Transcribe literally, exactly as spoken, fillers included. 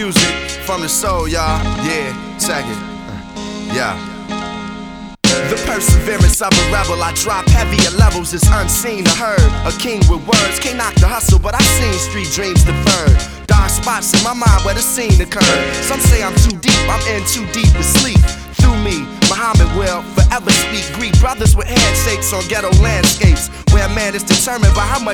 music from the soul, y'all. Yeah, check it. Uh, yeah. The perseverance of a rebel, I drop heavier levels, it's unseen or heard. A king with words, can't knock the hustle, but I've seen street dreams deferred. Dark spots in my mind where the scene occurred. Some say I'm too deep, I'm in too deep to sleep. Through me, Muhammad will forever speak. Greet brothers with handshakes on ghetto landscapes, where a man is determined by how much